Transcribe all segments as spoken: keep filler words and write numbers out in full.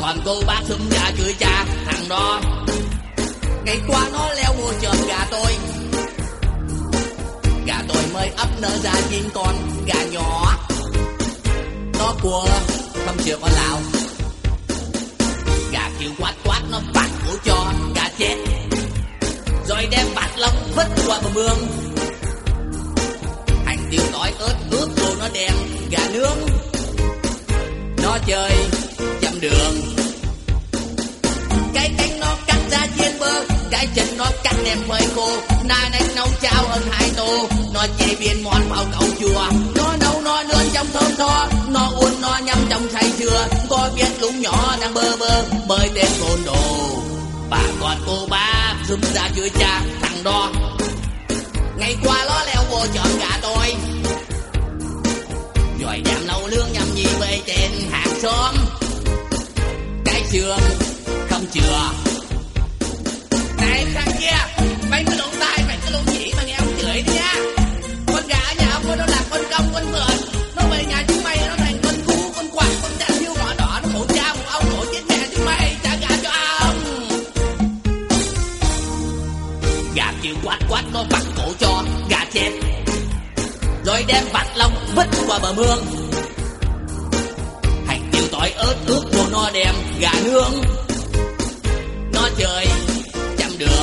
còn cô bác xúm ra chửi cha thằng đó. Ngày qua nó leo vô chợp gà tôi, gà tôi mới ấp nở ra chín con gà nhỏ. Nó cua không chịu con nào, gà kêu quát quát nó bắt cổ cho gà chết, rồi đem bát lông vứt qua bờ mương. Hành tiêu tỏi ớt ướp vô nó đem gà nướng. Nó chơi dăm đường, cái cánh nó cắt ra chiên bơ, cái chân nó cắt đem phơi khô. Na nách nấu cháo hơn hai tô, nó chế biến món phao cậu chùa. Nó nấu nó nướng trong thơm tho, nó uốn nó nhắm trong say sưa. Có biết lúng nhỏ đang bơ bơ bơi tên côn đồ. Bà con cô bác xúm ra chửi cha thằng đó. Ngày qua nó leo vô chọn gà tôi, rồi đem nấu nướng nhâm nhi với tên hàng xóm. Cái xương không chừa. Này thằng kia, mày cứ lộn tai, mày cứ lộn chỉ mà nghe ông chửi đi nha. Con gà ở nhà ông nó là con công, con mượn. Nó về nhà chúng mày nó thành con cu, con quạt, con đàn hiu đỏ đỏ. Nó khổ cha một ông, khổ chết mẹ chúng mày, trả gà cho ông. Gà kêu quát quát nó bắt cổ cho gà chết, rồi đem vặt lông vứt qua bờ mương. Hành tiêu tỏi ớt ướp vô nó đem gà nướng. Nó chơi trăm đường,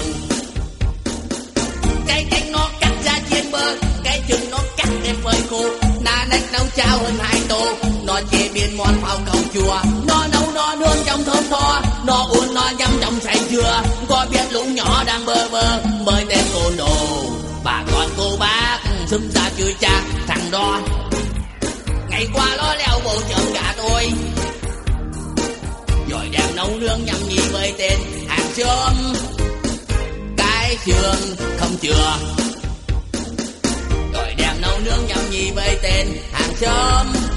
cái cánh nó cắt ra chiên bơ, cái chân nó cắt đem phơi khô. Na nách nấu cháo hơn hai tô, nó chế biến món phao cậu chùa. Nó nấu nó nướng trong thơm tho, nó uốn nó nhắm trong say sưa. Có biết lũ nhỏ đang bơ vơ mới tên côn đồ. Bà con cô bác xúm ra chửi cha thằng đó. Ngày qua nó leo vô chợ gà tôi, rồi đem nấu nướng nhâm nhi với tên hàng xóm. Cái xương không chừa, rồi đem nấu nướng nhâm nhi với tên hàng xóm.